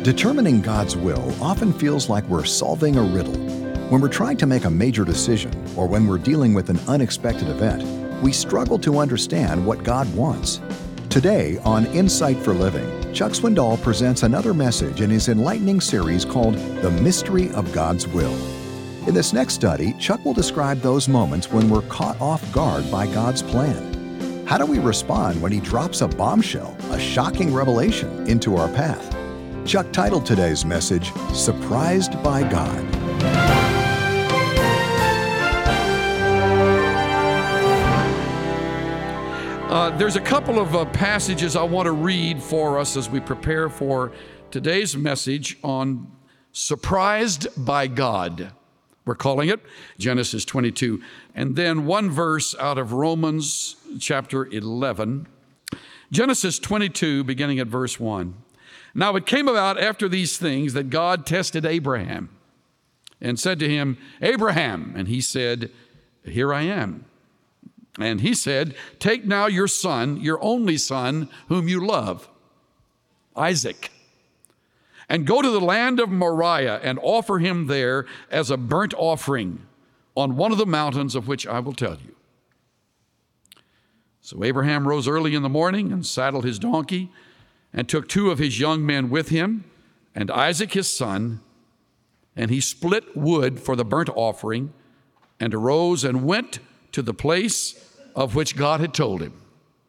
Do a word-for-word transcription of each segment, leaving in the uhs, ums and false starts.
Determining God's will often feels like we're solving a riddle. When we're trying to make a major decision or when we're dealing with an unexpected event, we struggle to understand what God wants. Today on Insight for Living, Chuck Swindoll presents another message in his enlightening series called The Mystery of God's Will. In this next study, Chuck will describe those moments when we're caught off guard by God's plan. How do we respond when He drops a bombshell, a shocking revelation, into our path? Chuck titled today's message, Surprised by God. Uh, there's a couple of uh, passages I want to read for us as we prepare for today's message on Surprised by God. We're calling it Genesis twenty-two. And then one verse out of Romans chapter eleven. Genesis twenty-two, beginning at verse one. Now it came about after these things that God tested Abraham and said to him, Abraham, and he said, Here I am. And he said, Take now your son, your only son, whom you love, Isaac, and go to the land of Moriah and offer him there as a burnt offering on one of the mountains of which I will tell you. So Abraham rose early in the morning and saddled his donkey and took two of his young men with him and Isaac his son, and he split wood for the burnt offering and arose and went to the place of which God had told him.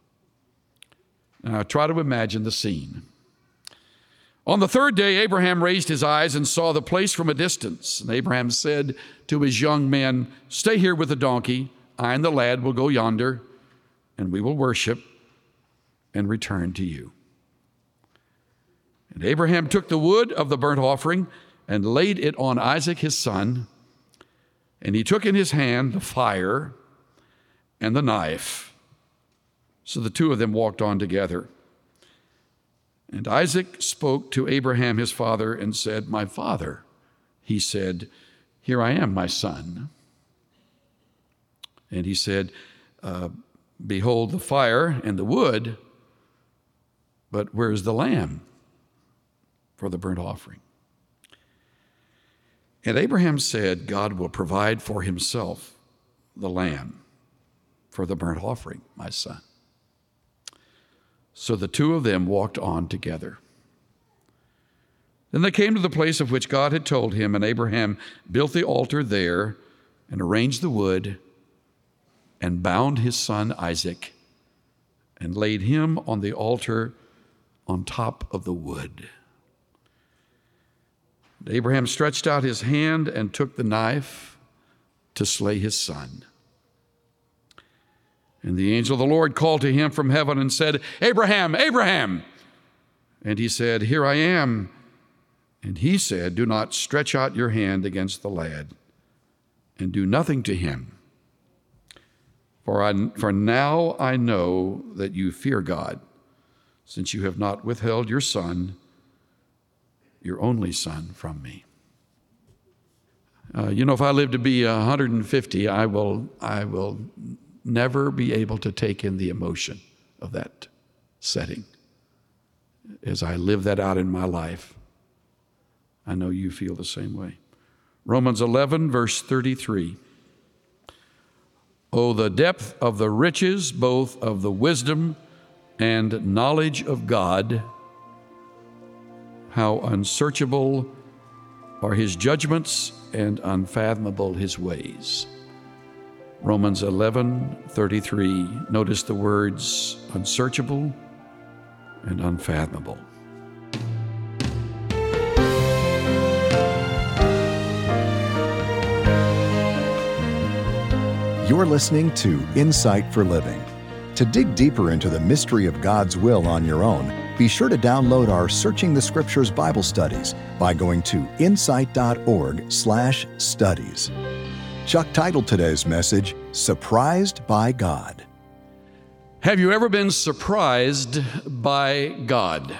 Now try to imagine the scene. On the third day, Abraham raised his eyes and saw the place from a distance. And Abraham said to his young men, Stay here with the donkey. I and the lad will go yonder, and we will worship and return to you. And Abraham took the wood of the burnt offering and laid it on Isaac his son, and he took in his hand the fire and the knife. So the two of them walked on together. And Isaac spoke to Abraham his father and said, My father. He said, Here I am, my son. And he said, uh, Behold the fire and the wood, but where is the lamb for the burnt offering? And Abraham said, God will provide for himself the lamb for the burnt offering, my son. So the two of them walked on together. Then they came to the place of which God had told him, and Abraham built the altar there and arranged the wood and bound his son Isaac and laid him on the altar on top of the wood. And Abraham stretched out his hand and took the knife to slay his son. And the angel of the Lord called to him from heaven and said, Abraham, Abraham! And he said, Here I am. And he said, Do not stretch out your hand against the lad, and do nothing to him. For, I, for now I know that you fear God, since you have not withheld your son, your only son, from me. Uh, you know, if I live to be one hundred fifty, I will, I will never be able to take in the emotion of that setting. As I live that out in my life, I know you feel the same way. Romans eleven, verse thirty-three. Oh, the depth of the riches, both of the wisdom and knowledge of God. How unsearchable are his judgments and unfathomable his ways. Romans eleven, thirty-three. Notice the words unsearchable and unfathomable. You're listening to Insight for Living. To dig deeper into the mystery of God's will on your own, be sure to download our Searching the Scriptures Bible studies by going to insight.org slash studies. Chuck titled today's message, Surprised by God. Have you ever been surprised by God?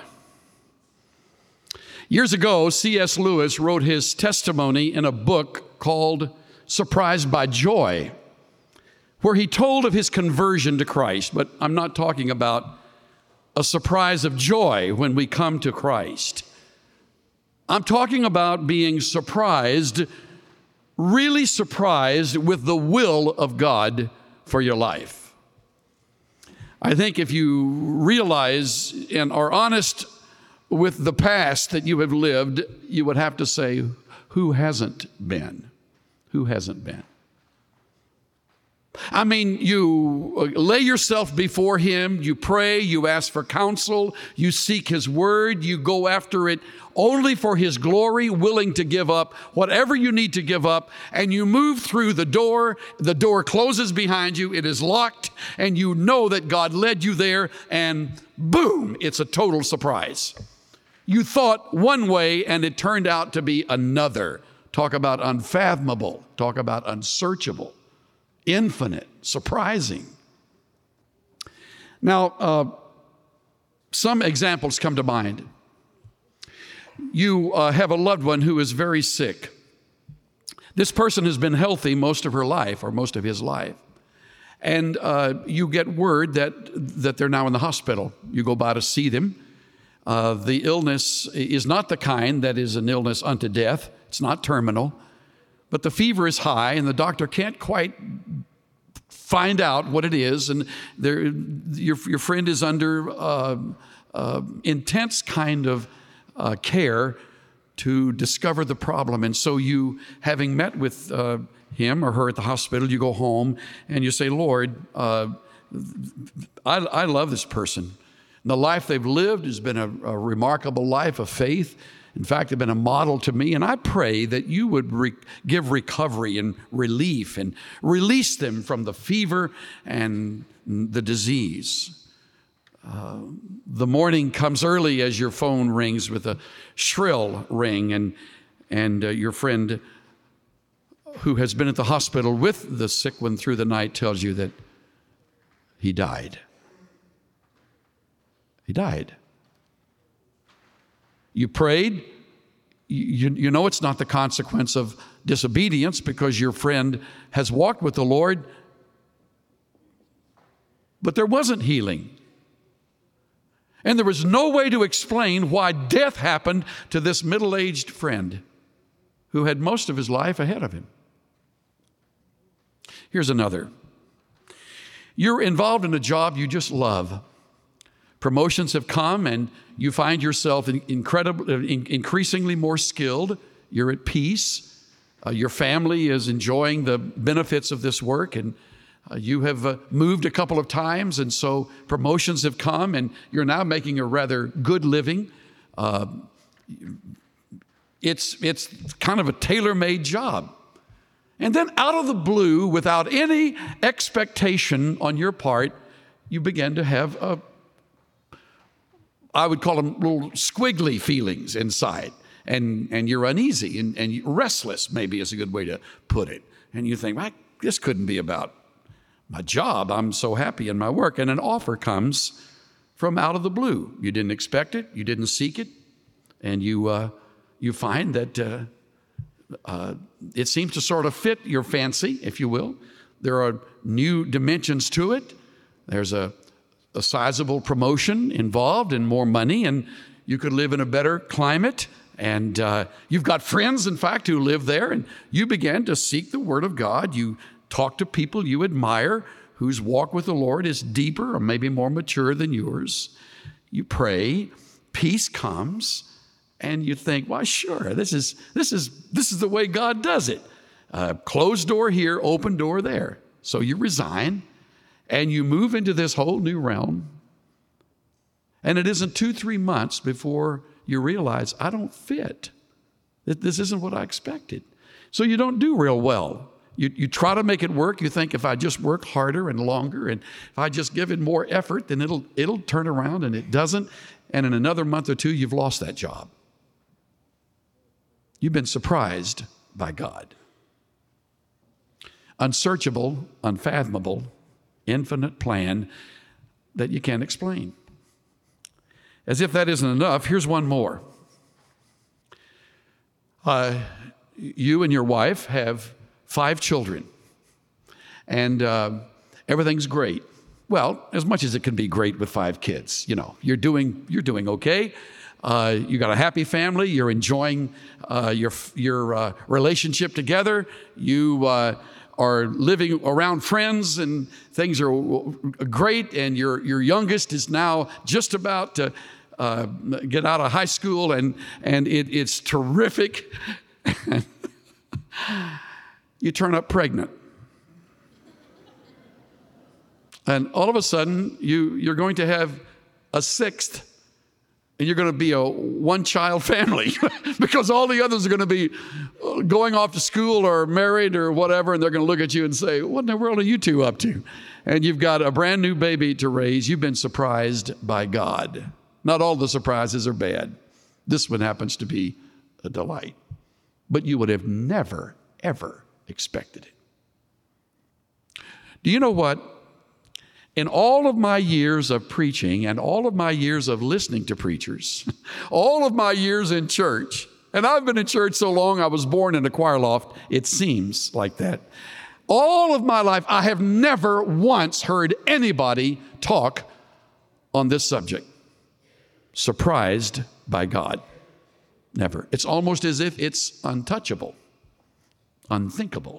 Years ago, C S Lewis wrote his testimony in a book called Surprised by Joy, where he told of his conversion to Christ. But I'm not talking about a surprise of joy when we come to Christ. I'm talking about being surprised, really surprised with the will of God for your life. I think if you realize and are honest with the past that you have lived, you would have to say, who hasn't been? Who hasn't been? I mean, you lay yourself before Him, you pray, you ask for counsel, you seek His word, you go after it only for His glory, willing to give up whatever you need to give up, and you move through the door, the door closes behind you, it is locked, and you know that God led you there, and boom, it's a total surprise. You thought one way, and it turned out to be another. Talk about unfathomable, talk about unsearchable. Infinite, surprising. Now, uh, some examples come to mind. You uh, have a loved one who is very sick. This person has been healthy most of her life or most of his life. And uh, you get word that, that they're now in the hospital. You go by to see them. Uh, the illness is not the kind that is an illness unto death. It's not terminal. But the fever is high, and the doctor can't quite find out what it is. And there, your, your friend is under uh, uh, intense kind of uh, care to discover the problem. And so you, having met with uh, him or her at the hospital, you go home and you say, Lord, uh, I, I love this person. And the life they've lived has been a, a remarkable life of faith. In fact, they've been a model to me, and I pray that you would re- give recovery and relief and release them from the fever and the disease. Uh, the morning comes early as your phone rings with a shrill ring, and, and uh, your friend who has been at the hospital with the sick one through the night tells you that he died. He died. You prayed. You, you know it's not the consequence of disobedience because your friend has walked with the Lord, but there wasn't healing. And there was no way to explain why death happened to this middle-aged friend who had most of his life ahead of him. Here's another. You're involved in a job you just love. Promotions have come, and you find yourself incredibly, increasingly more skilled. You're at peace. Uh, your family is enjoying the benefits of this work, and uh, you have uh, moved a couple of times, and so promotions have come, and you're now making a rather good living. Uh, it's, it's kind of a tailor-made job. And then out of the blue, without any expectation on your part, you begin to have a I would call them little squiggly feelings inside. And, and you're uneasy and, and restless, maybe is a good way to put it. And you think, well, this couldn't be about my job. I'm so happy in my work. And an offer comes from out of the blue. You didn't expect it. You didn't seek it. And you, uh, you find that uh, uh, it seems to sort of fit your fancy, if you will. There are new dimensions to it. There's a a sizable promotion involved and more money, and you could live in a better climate. And uh, you've got friends, in fact, who live there, and you began to seek the Word of God. You talk to people you admire whose walk with the Lord is deeper or maybe more mature than yours. You pray, peace comes, and you think, well, sure, this is, this is, this is the way God does it. Uh, closed door here, open door there. So you resign. And you move into this whole new realm. And it isn't two, three months before you realize, I don't fit. This isn't what I expected. So you don't do real well. You, you try to make it work. You think if I just work harder and longer, and if I just give it more effort, then it'll, it'll turn around, and it doesn't. And in another month or two, you've lost that job. You've been surprised by God. Unsearchable, unfathomable, infinite plan that you can't explain. As if that isn't enough, here's one more. Uh, you and your wife have five children, and uh, everything's great. Well, as much as it can be great with five kids, you know, you're doing you're doing okay. Uh, you got a happy family. You're enjoying uh, your your uh, relationship together. You uh, are living around friends, and things are great. And your your youngest is now just about to uh, get out of high school, and and it, it's terrific. You turn up pregnant, and all of a sudden you you're going to have a sixth. And you're going to be a one-child family because all the others are going to be going off to school or married or whatever, and they're going to look at you and say, what in the world are you two up to? And you've got a brand new baby to raise. You've been surprised by God. Not all the surprises are bad. This one happens to be a delight. But you would have never, ever expected it. Do you know what? In all of my years of preaching and all of my years of listening to preachers, all of my years in church, and I've been in church so long, I was born in a choir loft, it seems like that. All of my life, I have never once heard anybody talk on this subject. Surprised by God. Never. It's almost as if it's untouchable, unthinkable.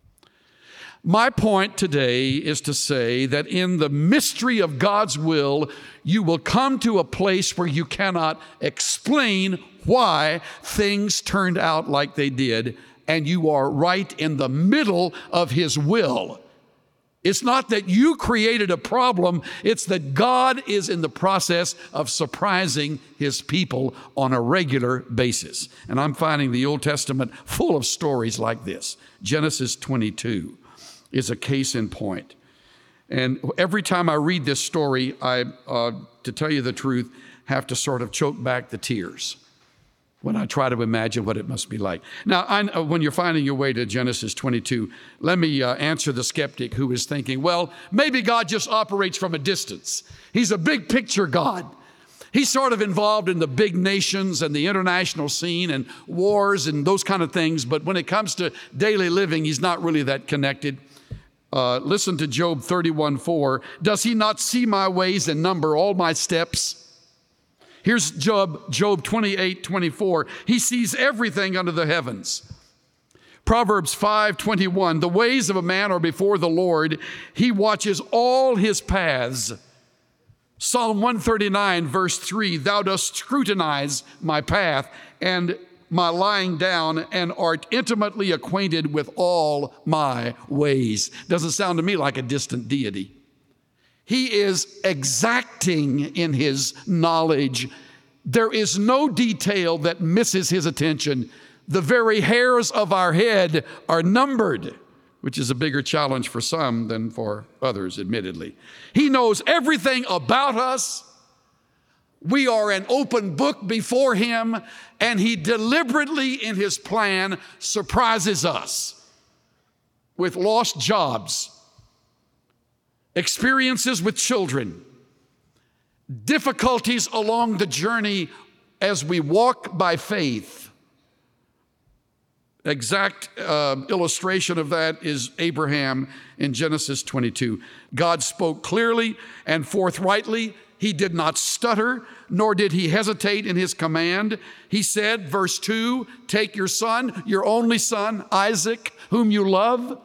My point today is to say that in the mystery of God's will, you will come to a place where you cannot explain why things turned out like they did, and you are right in the middle of His will. It's not that you created a problem, it's that God is in the process of surprising His people on a regular basis. And I'm finding the Old Testament full of stories like this. Genesis twenty-two. Is a case in point. And every time I read this story, I, uh, to tell you the truth, have to sort of choke back the tears when I try to imagine what it must be like. Now, I, uh, when you're finding your way to Genesis twenty-two, let me uh, answer the skeptic who is thinking, well, maybe God just operates from a distance. He's a big picture God. He's sort of involved in the big nations and the international scene and wars and those kind of things, but when it comes to daily living, He's not really that connected. Uh, listen to Job thirty-one four. Does He not see my ways and number all my steps? Here's Job, Job twenty-eight twenty-four. He sees everything under the heavens. Proverbs five twenty-one. The ways of a man are before the Lord. He watches all his paths. Psalm one thirty-nine verse three. Thou dost scrutinize my path and my lying down, and art intimately acquainted with all my ways. Doesn't sound to me like a distant deity. He is exacting in His knowledge. There is no detail that misses His attention. The very hairs of our head are numbered, which is a bigger challenge for some than for others, admittedly. He knows everything about us. We are an open book before Him, and He deliberately, in His plan, surprises us with lost jobs, experiences with children, difficulties along the journey as we walk by faith. Exact uh, illustration of that is Abraham in Genesis twenty-two. God spoke clearly and forthrightly. He did not stutter, nor did He hesitate in His command. He said, verse two, take your son, your only son, Isaac, whom you love.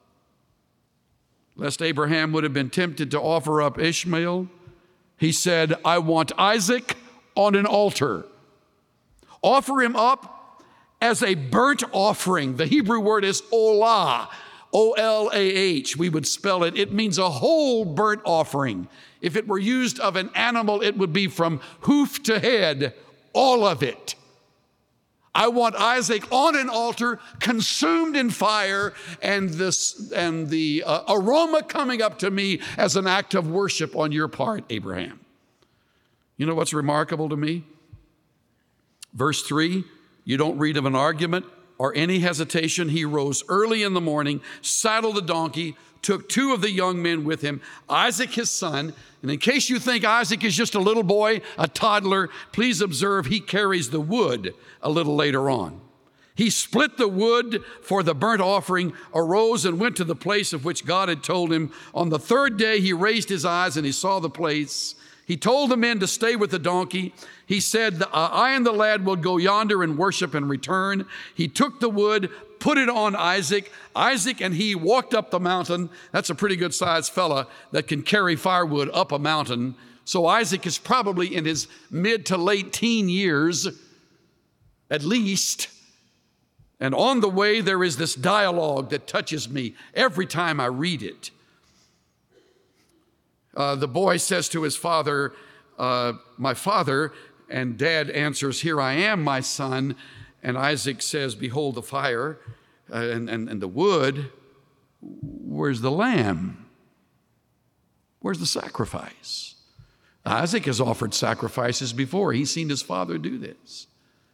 Lest Abraham would have been tempted to offer up Ishmael, He said, I want Isaac on an altar. Offer him up as a burnt offering. The Hebrew word is olah, O L A H. We would spell it. It means a whole burnt offering. If it were used of an animal, it would be from hoof to head, all of it. I want Isaac on an altar, consumed in fire, and, this, and the uh, aroma coming up to me as an act of worship on your part, Abraham. You know what's remarkable to me? Verse three, you don't read of an argument or any hesitation. He rose early in the morning, saddled the donkey, took two of the young men with him, Isaac his son. And in case you think Isaac is just a little boy, a toddler, please observe he carries the wood a little later on. He split the wood for the burnt offering, arose and went to the place of which God had told him. On the third day, he raised his eyes and he saw the place. He told the men to stay with the donkey. He said, uh, I and the lad will go yonder and worship and return. He took the wood, put it on Isaac. Isaac and he walked up the mountain. That's a pretty good sized fella that can carry firewood up a mountain. So Isaac is probably in his mid to late teen years, at least. And on the way, there is this dialogue that touches me every time I read it. Uh, the boy says to his father, uh, my father, and dad answers, here I am, my son. And Isaac says, behold the fire uh, and, and, and the wood. Where's the lamb? Where's the sacrifice? Isaac has offered sacrifices before. He's seen his father do this.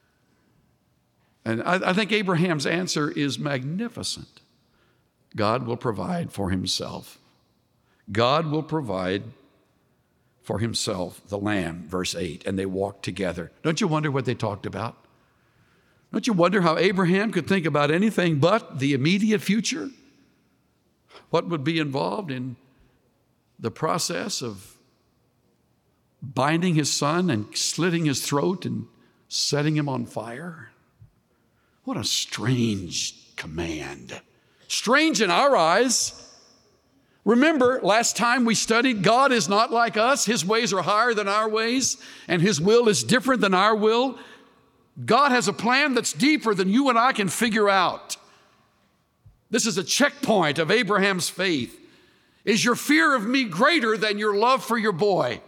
And I, I think Abraham's answer is magnificent. God will provide for himself. God will provide for himself the lamb, verse eight, and they walked together. Don't you wonder what they talked about? Don't you wonder how Abraham could think about anything but the immediate future? What would be involved in the process of binding his son and slitting his throat and setting him on fire? What a strange command. Strange in our eyes. Remember, last time we studied, God is not like us. His ways are higher than our ways, and his will is different than our will. God has a plan that's deeper than you and I can figure out. This is a checkpoint of Abraham's faith. Is your fear of me greater than your love for your boy?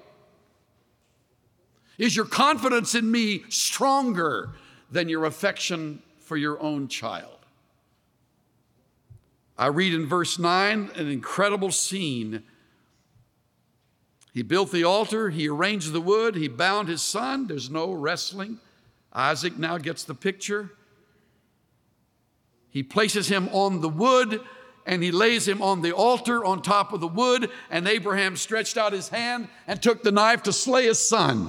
Is your confidence in me stronger than your affection for your own child? I read in verse nine an incredible scene. He built the altar, he arranged the wood, he bound his son. There's no wrestling. Isaac now gets the picture. He places him on the wood and he lays him on the altar on top of the wood, and Abraham stretched out his hand and took the knife to slay his son.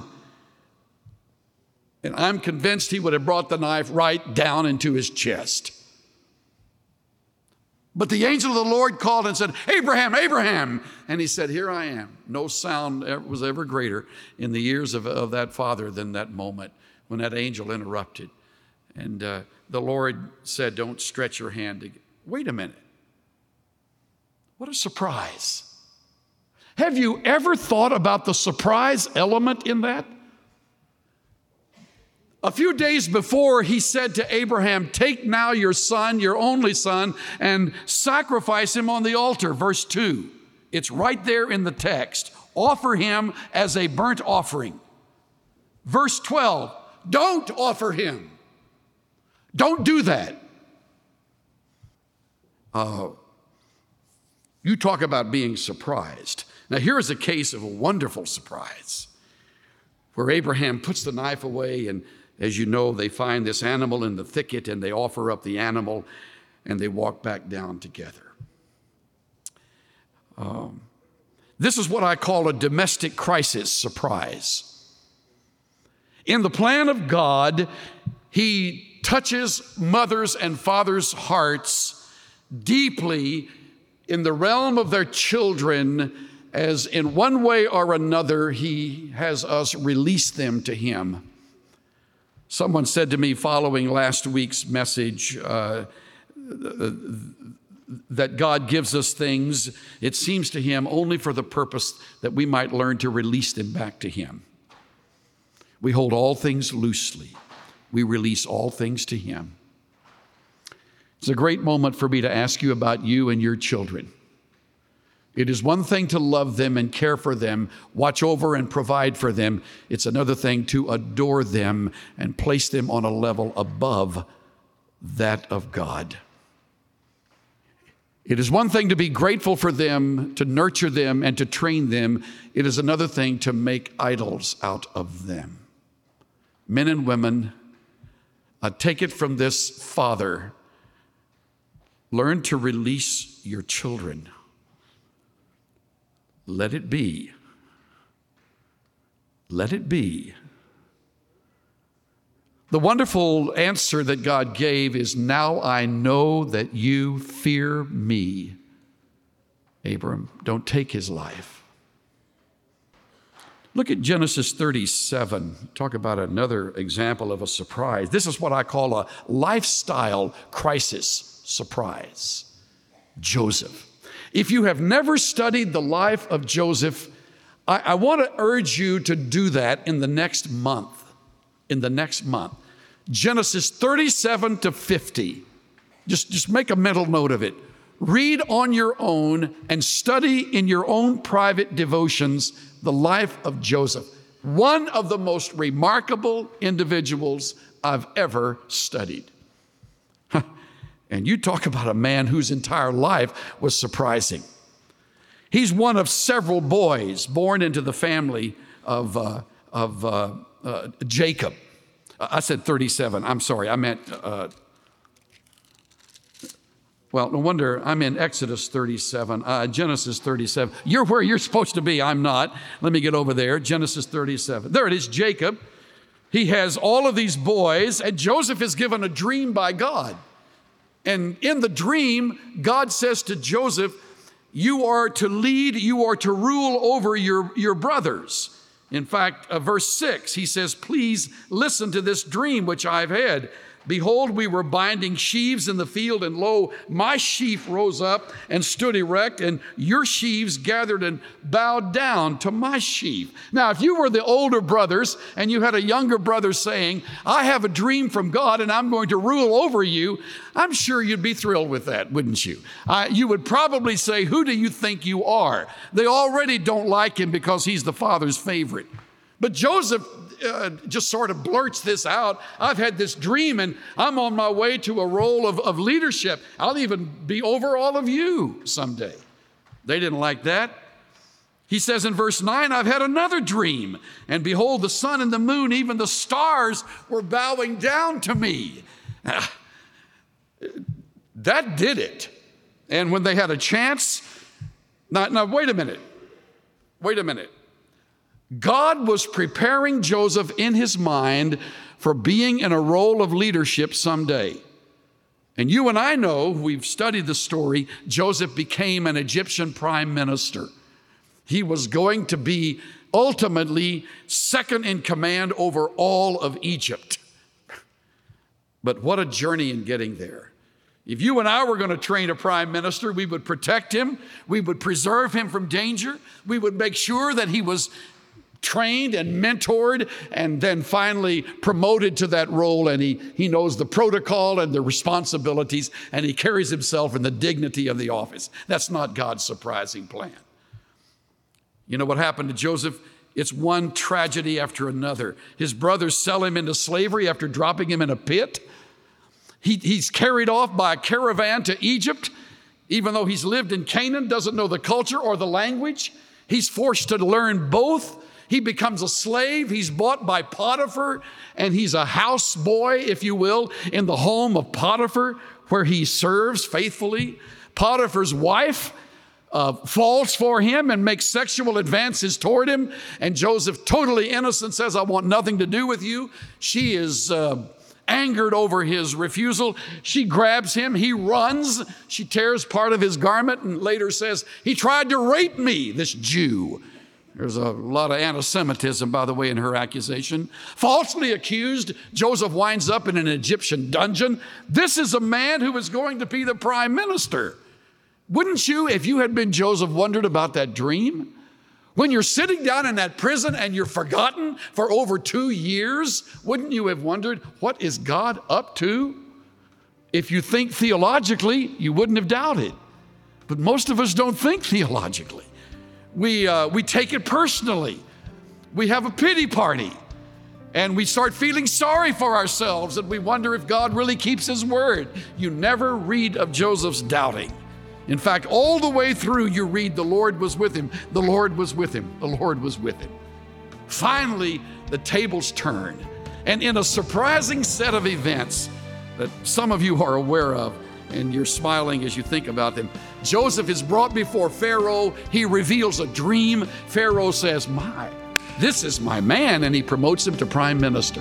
And I'm convinced he would have brought the knife right down into his chest. But the angel of the Lord called and said, Abraham, Abraham. And he said, here I am. No sound was ever greater in the ears of, of that father than that moment when that angel interrupted. And uh, the Lord said, don't stretch your hand. To... Wait a minute. What a surprise. Have you ever thought about the surprise element in that? A few days before, he said to Abraham, take now your son, your only son, and sacrifice him on the altar. Verse two. It's right there in the text. Offer him as a burnt offering. Verse twelve. Don't offer him. Don't do that. Uh, you talk about being surprised. Now, here is a case of a wonderful surprise where Abraham puts the knife away, and as you know, they find this animal in the thicket and they offer up the animal and they walk back down together. Um, this is what I call a domestic crisis surprise. In the plan of God, he touches mothers' and fathers' hearts deeply in the realm of their children, as in one way or another, he has us release them to him. Someone said to me following last week's message uh, that God gives us things, it seems to him, only for the purpose that we might learn to release them back to him. We hold all things loosely. We release all things to him. It's a great moment for me to ask you about you and your children. It is one thing to love them and care for them, watch over and provide for them. It's another thing to adore them and place them on a level above that of God. It is one thing to be grateful for them, to nurture them, and to train them. It is another thing to make idols out of them. Men and women, uh, take it from this father. Learn to release your children. Let it be. Let it be. The wonderful answer that God gave is, now I know that you fear me. Abram, don't take his life. Look at Genesis thirty-seven. Talk about another example of a surprise. This is what I call a lifestyle crisis surprise. Joseph. If you have never studied the life of Joseph, I, I want to urge you to do that in the next month. In the next month. Genesis thirty-seven to fifty. Just, just make a mental note of it. Read on your own and study in your own private devotions the life of Joseph, one of the most remarkable individuals I've ever studied. And you talk about a man whose entire life was surprising. He's one of several boys born into the family of, uh, of uh, uh, Jacob. I said thirty-seven. I'm sorry. I meant, uh, well, no wonder I'm in Exodus thirty-seven, uh, Genesis thirty-seven. You're where you're supposed to be. I'm not. Let me get over there. Genesis thirty-seven. There it is, Jacob. He has all of these boys, and Joseph is given a dream by God. And in the dream, God says to Joseph, you are to lead, you are to rule over your, your brothers. In fact, uh, verse six, he says, please listen to this dream which I've had. Behold, we were binding sheaves in the field, and lo, my sheaf rose up and stood erect, and your sheaves gathered and bowed down to my sheaf. Now, if you were the older brothers and you had a younger brother saying, I have a dream from God and I'm going to rule over you, I'm sure you'd be thrilled with that, wouldn't you? Uh, you would probably say, who do you think you are? They already don't like him because he's the father's favorite. But Joseph Uh, just sort of blurts this out. I've had this dream and I'm on my way to a role of, of leadership. I'll even be over all of you someday. They didn't like that. He says in verse nine, I've had another dream, and behold, the sun and the moon, even the stars were bowing down to me. Now, that did it. And when they had a chance, now, now wait a minute, wait a minute. God was preparing Joseph in his mind for being in a role of leadership someday. And you and I know, we've studied the story, Joseph became an Egyptian prime minister. He was going to be ultimately second in command over all of Egypt. But what a journey in getting there. If you and I were going to train a prime minister, we would protect him, we would preserve him from danger, we would make sure that he was trained and mentored and then finally promoted to that role, and he, he knows the protocol and the responsibilities, and he carries himself in the dignity of the office. That's not God's surprising plan. You know what happened to Joseph? It's one tragedy after another. His brothers sell him into slavery after dropping him in a pit. He, he's carried off by a caravan to Egypt, even though he's lived in Canaan, doesn't know the culture or the language. He's forced to learn both. He becomes a slave. He's bought by Potiphar, and he's a house boy, if you will, in the home of Potiphar, where he serves faithfully. Potiphar's wife uh, falls for him and makes sexual advances toward him, and Joseph, totally innocent, says, I want nothing to do with you. She is uh, angered over his refusal. She grabs him. He runs. She tears part of his garment and later says, he tried to rape me, this Jew. There's a lot of anti-Semitism, by the way, in her accusation. Falsely accused, Joseph winds up in an Egyptian dungeon. This is a man who is going to be the prime minister. Wouldn't you, if you had been Joseph, wondered about that dream? When you're sitting down in that prison and you're forgotten for over two years, wouldn't you have wondered, what is God up to? If you think theologically, you wouldn't have doubted. But most of us don't think theologically. We, uh, we take it personally. We have a pity party, and we start feeling sorry for ourselves, and we wonder if God really keeps his word. You never read of Joseph's doubting. In fact, all the way through you read, the Lord was with him, the Lord was with him, the Lord was with him. Finally, the tables turned, and in a surprising set of events that some of you are aware of, and you're smiling as you think about them, Joseph is brought before Pharaoh. He reveals a dream. Pharaoh says, my, this is my man, and he promotes him to prime minister.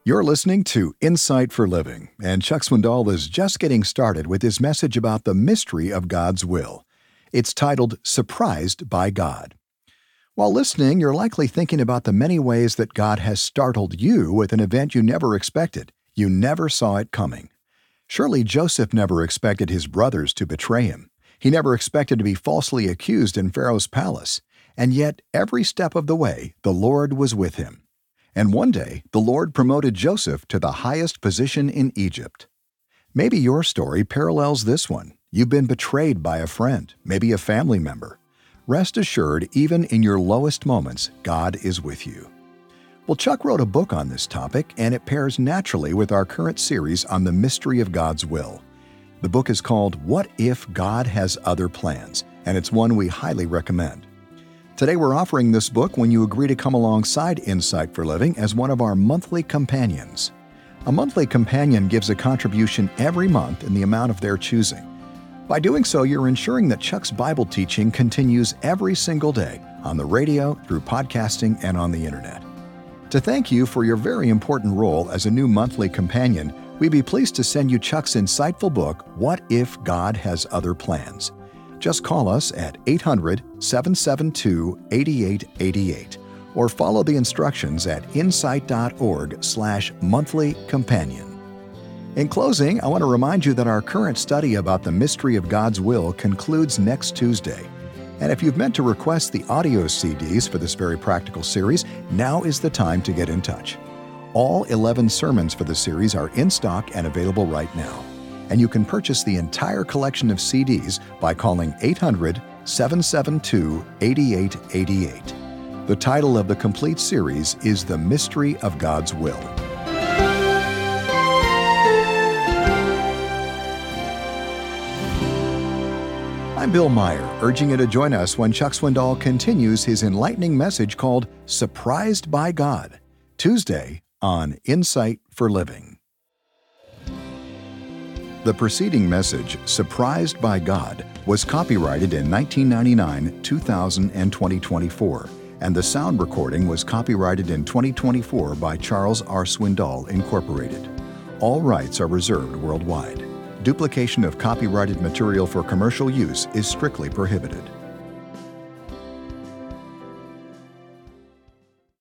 You're listening to Insight for Living, and Chuck Swindoll is just getting started with his message about the mystery of God's will. It's titled Surprised by God. While listening, you're likely thinking about the many ways that God has startled you with an event you never expected. You never saw it coming. Surely Joseph never expected his brothers to betray him. He never expected to be falsely accused in Pharaoh's palace. And yet, every step of the way, the Lord was with him. And one day, the Lord promoted Joseph to the highest position in Egypt. Maybe your story parallels this one. You've been betrayed by a friend, maybe a family member. Rest assured, even in your lowest moments, God is with you. Well, Chuck wrote a book on this topic, and it pairs naturally with our current series on the mystery of God's will. The book is called What If God Has Other Plans, and it's one we highly recommend. Today we're offering this book when you agree to come alongside Insight for Living as one of our monthly companions. A monthly companion gives a contribution every month in the amount of their choosing. By doing so, you're ensuring that Chuck's Bible teaching continues every single day on the radio, through podcasting, and on the internet. To thank you for your very important role as a new monthly companion, we'd be pleased to send you Chuck's insightful book, What If God Has Other Plans? Just call us at eight hundred, seven seven two, eight eight eight eight or follow the instructions at insight.org slash monthly companion. In closing, I want to remind you that our current study about the mystery of God's will concludes next Tuesday. And if you've meant to request the audio C Ds for this very practical series, now is the time to get in touch. All eleven sermons for the series are in stock and available right now. And you can purchase the entire collection of C Ds by calling eight hundred, seven seven two, eight eight eight eight. The title of the complete series is The Mystery of God's Will. I'm Bill Meyer, urging you to join us when Chuck Swindoll continues his enlightening message called Surprised by God, Tuesday on Insight for Living. The preceding message, Surprised by God, was copyrighted in nineteen ninety-nine, two thousand, and twenty twenty-four, and the sound recording was copyrighted in twenty twenty-four by Charles R. Swindoll, Incorporated. All rights are reserved worldwide. Duplication of copyrighted material for commercial use is strictly prohibited.